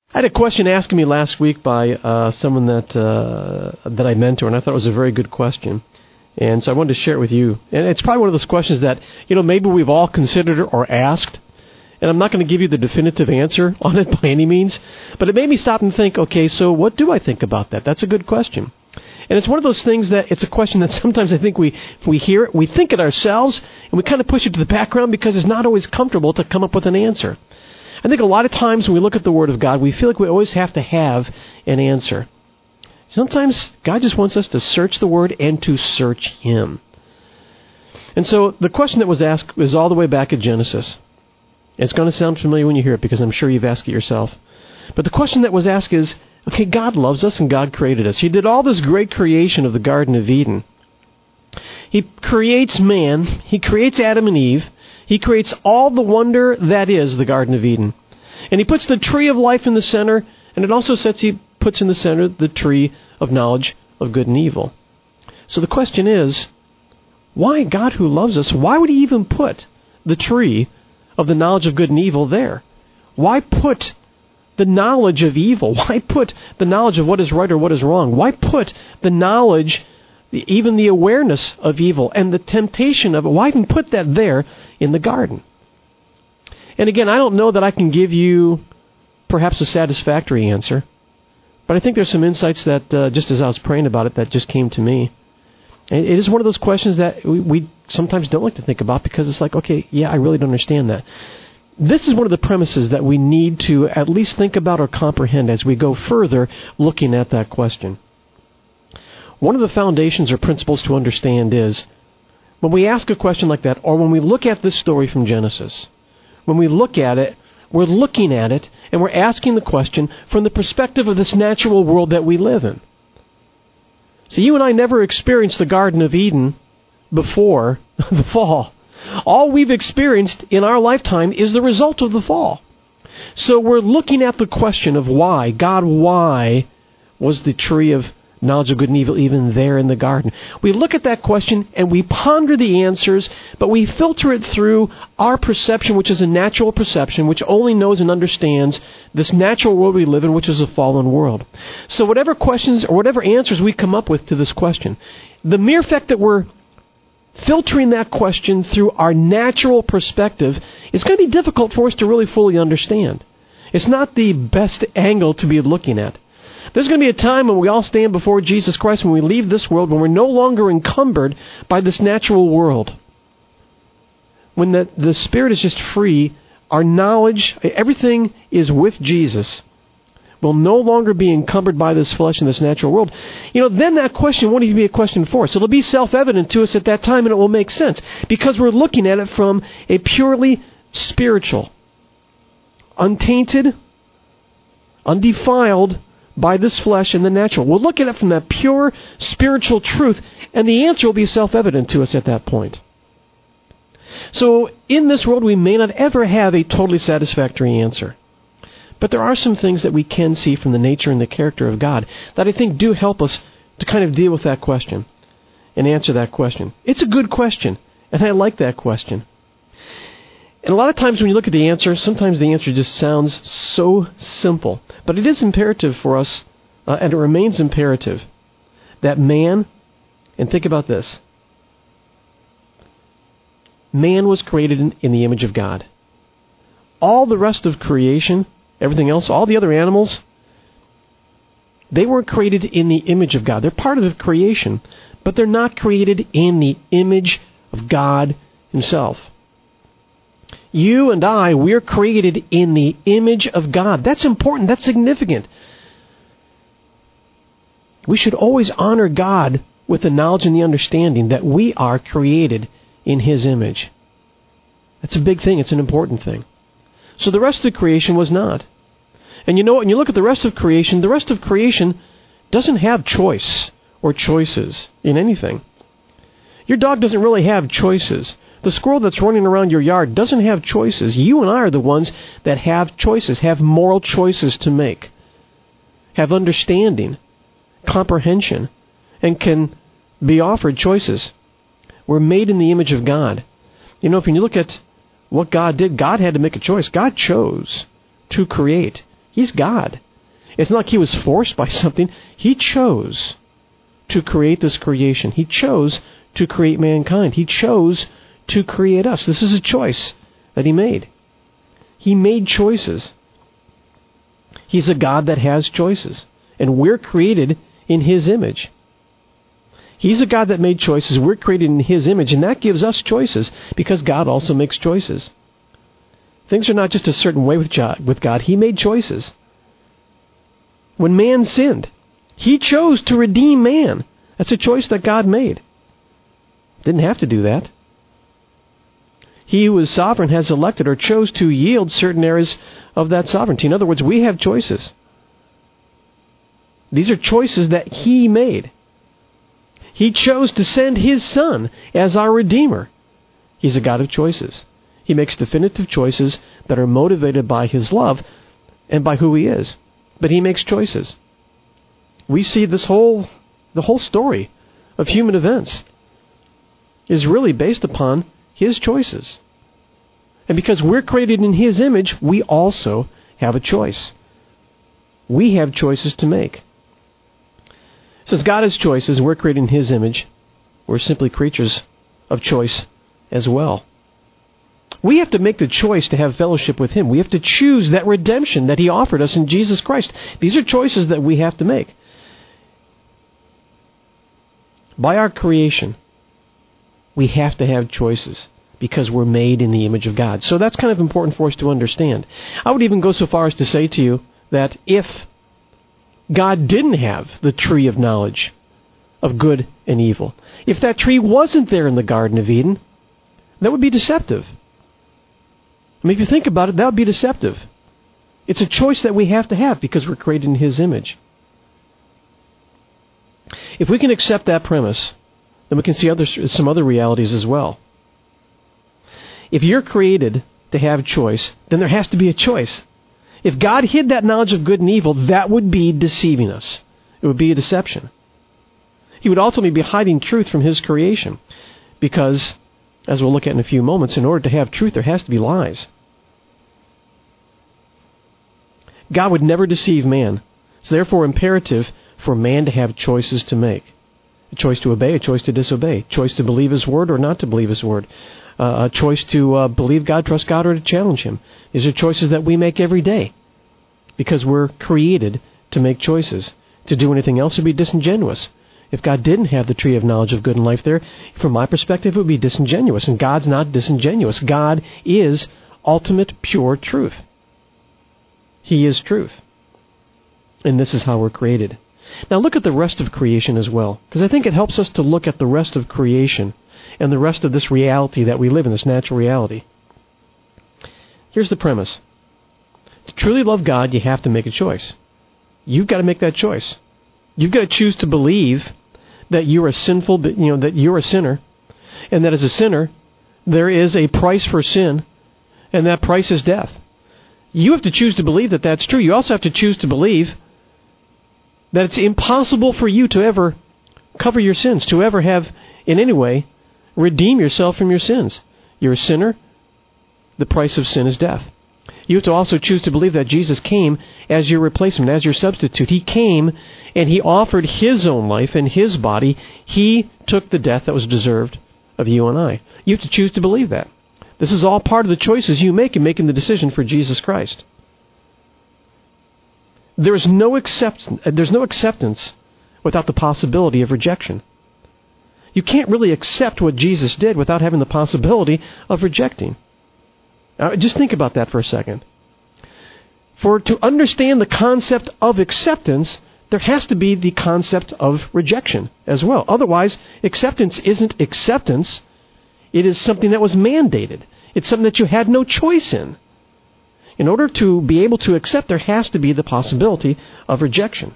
I had a question asked me last week by someone that I mentor, and I thought it was a very good question. And so I wanted to share it with you. And it's probably one of those questions that, maybe we've all considered or asked. And I'm not going to give you the definitive answer on it by any means. But it made me stop and think, okay, so what do I think about that? That's a good question. And it's one of those things that it's a question that sometimes I think we hear it, we think it ourselves, and we kind of push it to the background because it's not always comfortable to come up with an answer. I think a lot of times when we look at the Word of God, we feel like we always have to have an answer. Sometimes God just wants us to search the Word and to search Him. And so the question that was asked was all the way back at Genesis. It's going to sound familiar when you hear it because I'm sure you've asked it yourself. But the question that was asked is, okay, God loves us and God created us. He did all this great creation of the Garden of Eden. He creates man. He creates Adam and Eve. He creates all the wonder that is the Garden of Eden. And He puts the tree of life in the center, and it also He puts in the center the tree of knowledge of good and evil. So the question is, why God who loves us, why would He even put the tree of the knowledge of good and evil there? Why put the knowledge of evil? Why put the knowledge of what is right or what is wrong? Why put the knowledge, even the awareness of evil and the temptation of it? Why even put that there in the garden? And again, I don't know that I can give you perhaps a satisfactory answer, but I think there's some insights that, just as I was praying about it, that just came to me. And it is one of those questions that we sometimes don't like to think about because it's like, okay, yeah, I really don't understand that. This is one of the premises that we need to at least think about or comprehend as we go further looking at that question. One of the foundations or principles to understand is when we ask a question like that, or when we look at this story from Genesis, when we look at it, we're looking at it and we're asking the question from the perspective of this natural world that we live in. See, you and I never experienced the Garden of Eden before the fall. All we've experienced in our lifetime is the result of the fall. So we're looking at the question of why. God, why was the tree of knowledge of good and evil even there in the garden? We look at that question and we ponder the answers, but we filter it through our perception, which is a natural perception, which only knows and understands this natural world we live in, which is a fallen world. So whatever questions or whatever answers we come up with to this question, the mere fact that we're filtering that question through our natural perspective is going to be difficult for us to really fully understand. It's not the best angle to be looking at. There's going to be a time when we all stand before Jesus Christ, when we leave this world, when we're no longer encumbered by this natural world. When the Spirit is just free, our knowledge, everything is with Jesus. We'll no longer be encumbered by this flesh and this natural world. Then that question won't even be a question for us. It'll be self-evident to us at that time, and it will make sense because we're looking at it from a purely spiritual, untainted, undefiled by this flesh and the natural. We'll look at it from that pure spiritual truth, and the answer will be self-evident to us at that point. So in this world, we may not ever have a totally satisfactory answer. But there are some things that we can see from the nature and the character of God that I think do help us to kind of deal with that question and answer that question. It's a good question, and I like that question. And a lot of times when you look at the answer, sometimes the answer just sounds so simple. But it is imperative for us, and it remains imperative, that man, and think about this, man was created in the image of God. All the rest of creation, everything else, all the other animals, they weren't created in the image of God. They're part of the creation, but they're not created in the image of God Himself. You and I, we're created in the image of God. That's important. That's significant. We should always honor God with the knowledge and the understanding that we are created in His image. That's a big thing. It's an important thing. So the rest of the creation was not. And you know what? When you look at the rest of creation doesn't have choice or choices in anything. Your dog doesn't really have choices. The squirrel that's running around your yard doesn't have choices. You and I are the ones that have choices, have moral choices to make, have understanding, comprehension, and can be offered choices. We're made in the image of God. If you look at what God did, God had to make a choice. God chose to create. He's God. It's not like He was forced by something. He chose to create this creation. He chose to create mankind. He chose to create us. This is a choice that He made. He made choices. He's a God that has choices. And we're created in His image. He's a God that made choices. We're created in His image, and that gives us choices because God also makes choices. Things are not just a certain way with God. He made choices. When man sinned, He chose to redeem man. That's a choice that God made. Didn't have to do that. He who is sovereign has elected or chose to yield certain areas of that sovereignty. In other words, we have choices. These are choices that He made. He chose to send His Son as our Redeemer. He's a God of choices. He makes definitive choices that are motivated by His love and by who He is. But He makes choices. We see the whole story of human events is really based upon His choices. And because we're created in His image, we also have a choice. We have choices to make. Since God has choices, we're created in His image, we're simply creatures of choice as well. We have to make the choice to have fellowship with Him. We have to choose that redemption that He offered us in Jesus Christ. These are choices that we have to make. By our creation, we have to have choices because we're made in the image of God. So that's kind of important for us to understand. I would even go so far as to say to you that if God didn't have the tree of knowledge of good and evil, if that tree wasn't there in the Garden of Eden, that would be deceptive. I mean, if you think about it, that would be deceptive. It's a choice that we have to have because we're created in His image. If we can accept that premise, then we can see some other realities as well. If you're created to have choice, then there has to be a choice. If God hid that knowledge of good and evil, that would be deceiving us. It would be a deception. He would ultimately be hiding truth from His creation. Because, as we'll look at in a few moments, in order to have truth, there has to be lies. God would never deceive man. It's therefore imperative for man to have choices to make. A choice to obey, a choice to disobey. A choice to believe His word or not to believe His word. A choice to believe God, trust God, or to challenge Him. These are choices that we make every day because we're created to make choices. To do anything else would be disingenuous. If God didn't have the tree of knowledge of good and life there, from my perspective, it would be disingenuous. And God's not disingenuous. God is ultimate, pure truth. He is truth. And this is how we're created. Now look at the rest of creation as well, because I think it helps us to look at the rest of creation and the rest of this reality that we live in, this natural reality. Here's the premise. To truly love God, you have to make a choice. You've got to make that choice. You've got to choose to believe that you're a that you're a sinner, and that as a sinner, there is a price for sin, and that price is death. You have to choose to believe that that's true. You also have to choose to believe that it's impossible for you to ever cover your sins, to ever have, in any way, redeem yourself from your sins. You're a sinner. The price of sin is death. You have to also choose to believe that Jesus came as your replacement, as your substitute. He came and He offered His own life and His body. He took the death that was deserved of you and I. You have to choose to believe that. This is all part of the choices you make in making the decision for Jesus Christ. There's no acceptance without the possibility of rejection. You can't really accept what Jesus did without having the possibility of rejecting. Now, just think about that for a second. To understand the concept of acceptance, there has to be the concept of rejection as well. Otherwise, acceptance isn't acceptance. It is something that was mandated. It's something that you had no choice in. In order to be able to accept, there has to be the possibility of rejection.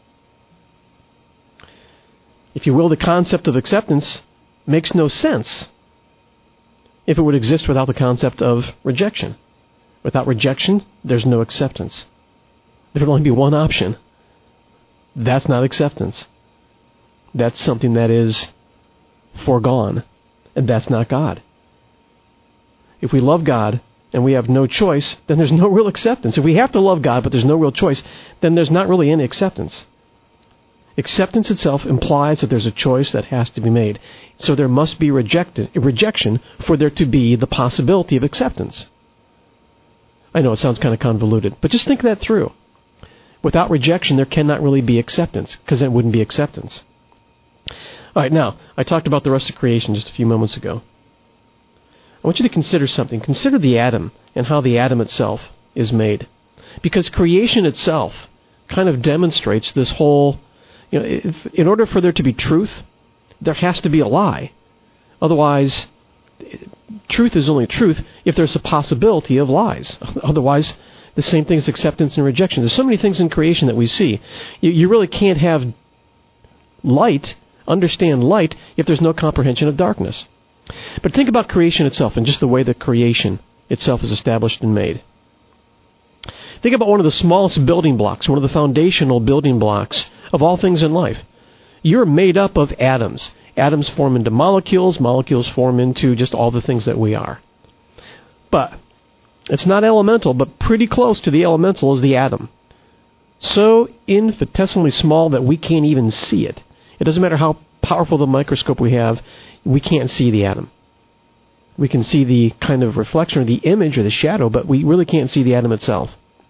If you will, the concept of acceptance makes no sense if it would exist without the concept of rejection. Without rejection, there's no acceptance. There would only be one option. That's not acceptance. That's something that is foregone, and that's not God. If we love God, and we have no choice, then there's no real acceptance. If we have to love God, but there's no real choice, then there's not really any acceptance. Acceptance itself implies that there's a choice that has to be made. So there must be rejection for there to be the possibility of acceptance. I know it sounds kind of convoluted, but just think that through. Without rejection, there cannot really be acceptance, because it wouldn't be acceptance. All right, now, I talked about the rest of creation just a few moments ago. I want you to consider something. Consider the atom and how the atom itself is made. Because creation itself kind of demonstrates this whole, in order for there to be truth, there has to be a lie. Otherwise, truth is only truth if there's a possibility of lies. Otherwise, the same thing as acceptance and rejection. There's so many things in creation that we see. You really can't have light, understand light, if there's no comprehension of darkness. But think about creation itself and just the way that creation itself is established and made. Think about one of the smallest building blocks, one of the foundational building blocks of all things in life. You're made up of atoms. Atoms form into molecules. Molecules form into just all the things that we are. But it's not elemental, but pretty close to the elemental is the atom. So infinitesimally small that we can't even see it. It doesn't matter how powerful the microscope we have, we can't see the atom. We can see the kind of reflection or the image or the shadow, but we really can't see the atom itself.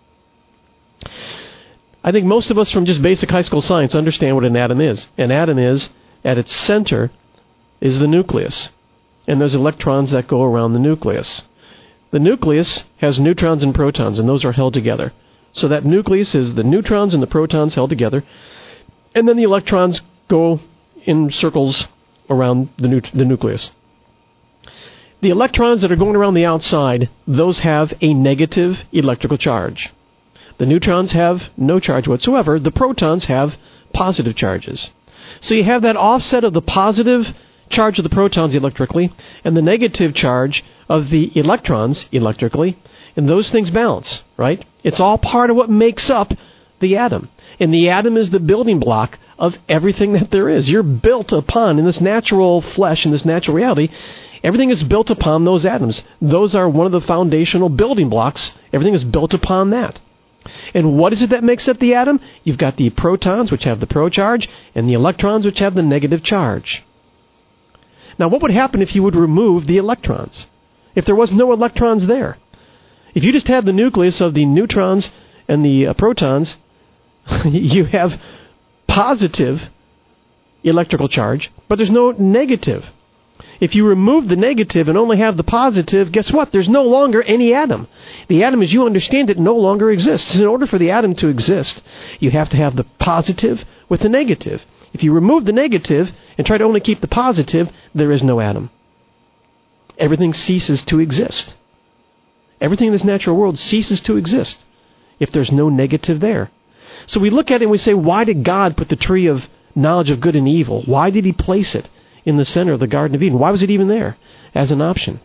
I think most of us from just basic high school science understand what an atom is. An atom is, at its center, is the nucleus. And there's electrons that go around the nucleus. The nucleus has neutrons and protons, and those are held together. So that nucleus is the neutrons and the protons held together. And then the electrons go in circles around the nucleus. The electrons that are going around the outside, those have a negative electrical charge. The neutrons have no charge whatsoever. The protons have positive charges. So you have that offset of the positive charge of the protons electrically and the negative charge of the electrons electrically, and those things balance, right? It's all part of what makes up the atom. And the atom is the building block of everything that there is. You're built upon, in this natural flesh, in this natural reality, everything is built upon those atoms. Those are one of the foundational building blocks. Everything is built upon that. And what is it that makes up the atom? You've got the protons, which have the pro charge, and the electrons, which have the negative charge. Now, what would happen if you would remove the electrons? If there was no electrons there? If you just had the nucleus of the neutrons and the protons, you have positive electrical charge, but there's no negative. If you remove the negative and only have the positive, guess what? There's no longer any atom. The atom, as you understand it, no longer exists. In order for the atom to exist, you have to have the positive with the negative. If you remove the negative and try to only keep the positive, there is no atom. Everything ceases to exist. Everything in this natural world ceases to exist if there's no negative there. So we look at it and we say, why did God put the tree of knowledge of good and evil? Why did he place it in the center of the Garden of Eden? Why was it even there as an option?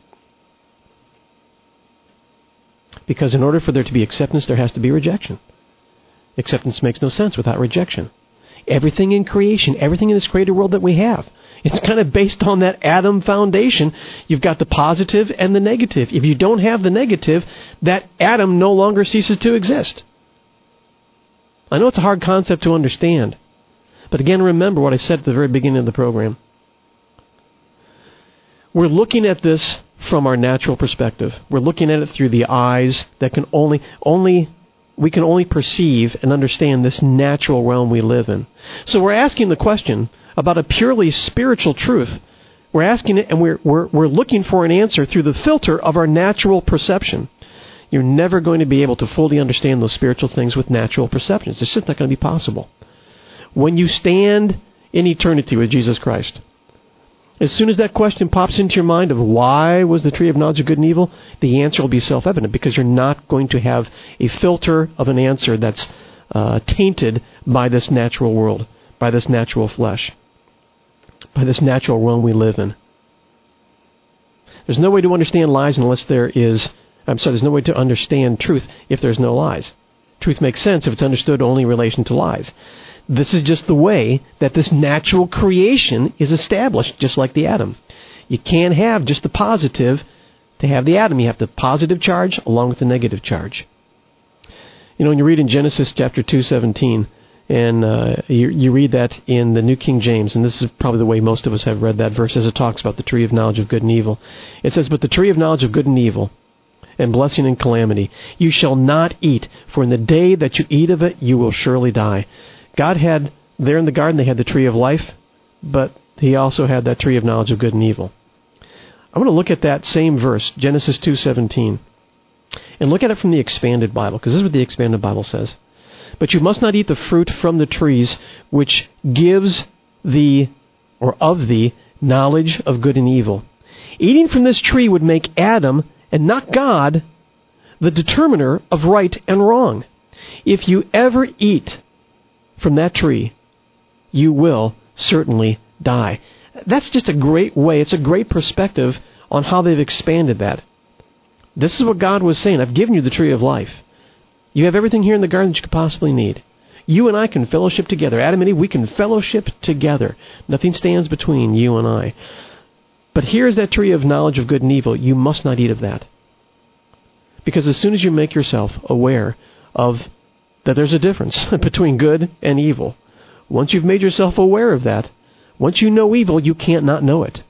Because in order for there to be acceptance, there has to be rejection. Acceptance makes no sense without rejection. Everything in creation, everything in this created world that we have, it's kind of based on that atom foundation. You've got the positive and the negative. If you don't have the negative, that atom no longer ceases to exist. I know it's a hard concept to understand, but again, remember what I said at the very beginning of the program. We're looking at this from our natural perspective. We're looking at it through the eyes that can we can only perceive and understand this natural realm we live in. So we're asking the question about a purely spiritual truth. We're asking it, and we're looking for an answer through the filter of our natural perception. You're never going to be able to fully understand those spiritual things with natural perceptions. It's just not going to be possible. When you stand in eternity with Jesus Christ, as soon as that question pops into your mind of why was the tree of knowledge of good and evil, the answer will be self-evident, because you're not going to have a filter of an answer that's tainted by this natural world, by this natural flesh, by this natural realm we live in. There's no way to understand lies unless there's no way to understand truth if there's no lies. Truth makes sense if it's understood only in relation to lies. This is just the way that this natural creation is established, just like the atom. You can't have just the positive To have the atom, you have the positive charge along with the negative charge. When you read in Genesis chapter 2:17, and you read that in the New King James, and this is probably the way most of us have read that verse as it talks about the tree of knowledge of good and evil. It says, "But the tree of knowledge of good and evil, and blessing and calamity, you shall not eat, for in the day that you eat of it, you will surely die." God had, there in the garden, they had the tree of life, but He also had that tree of knowledge of good and evil. I want to look at that same verse, Genesis 2:17, and look at it from the Expanded Bible, because this is what the Expanded Bible says. "But you must not eat the fruit from the trees which gives of the knowledge of good and evil. Eating from this tree would make Adam, and not God, the determiner of right and wrong. If you ever eat from that tree, you will certainly die." That's just a great way, it's a great perspective on how they've expanded that. This is what God was saying. I've given you the tree of life. You have everything here in the garden that you could possibly need. You and I can fellowship together. Adam and Eve, we can fellowship together. Nothing stands between you and I. But here's that tree of knowledge of good and evil. You must not eat of that. Because as soon as you make yourself aware of that there's a difference between good and evil, once you've made yourself aware of that, once you know evil, you can't not know it.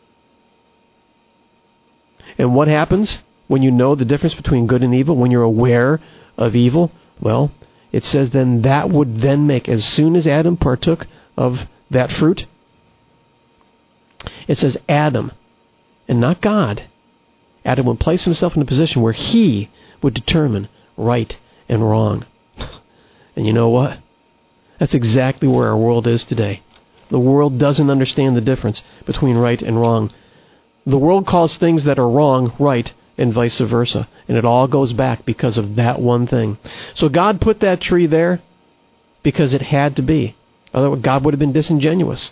And what happens when you know the difference between good and evil, when you're aware of evil? Well, it says then that would then make, as soon as Adam partook of that fruit, it says Adam, and not God, Adam would place himself in a position where he would determine right and wrong. And you know what? That's exactly where our world is today. The world doesn't understand the difference between right and wrong. The world calls things that are wrong right, and vice versa. And it all goes back because of that one thing. So God put that tree there because it had to be. Otherwise, God would have been disingenuous.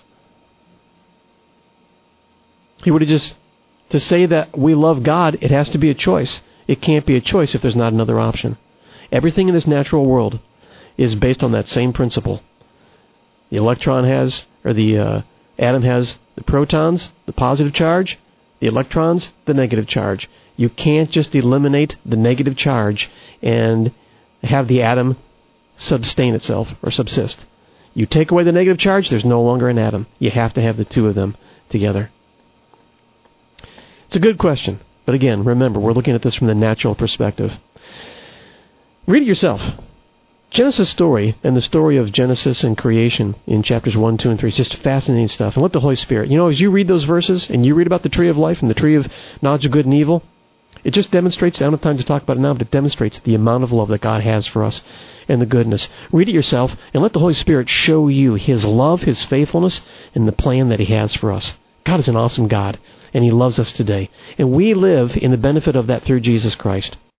He would have just, to say that we love God, it has to be a choice. It can't be a choice if there's not another option. Everything in this natural world is based on that same principle. The electron has, or the atom has the protons, the positive charge, the electrons, the negative charge. You can't just eliminate the negative charge and have the atom sustain itself or subsist. You take away the negative charge, there's no longer an atom. You have to have the two of them together. It's a good question. But again, remember, we're looking at this from the natural perspective. Read it yourself. Genesis story and the story of Genesis and creation in chapters 1, 2, and 3 is just fascinating stuff. And let the Holy Spirit, as you read those verses and you read about the tree of life and the tree of knowledge of good and evil, it just demonstrates, I don't have time to talk about it now, but it demonstrates the amount of love that God has for us and the goodness. Read it yourself and let the Holy Spirit show you His love, His faithfulness, and the plan that He has for us. God is an awesome God, and He loves us today. And we live in the benefit of that through Jesus Christ.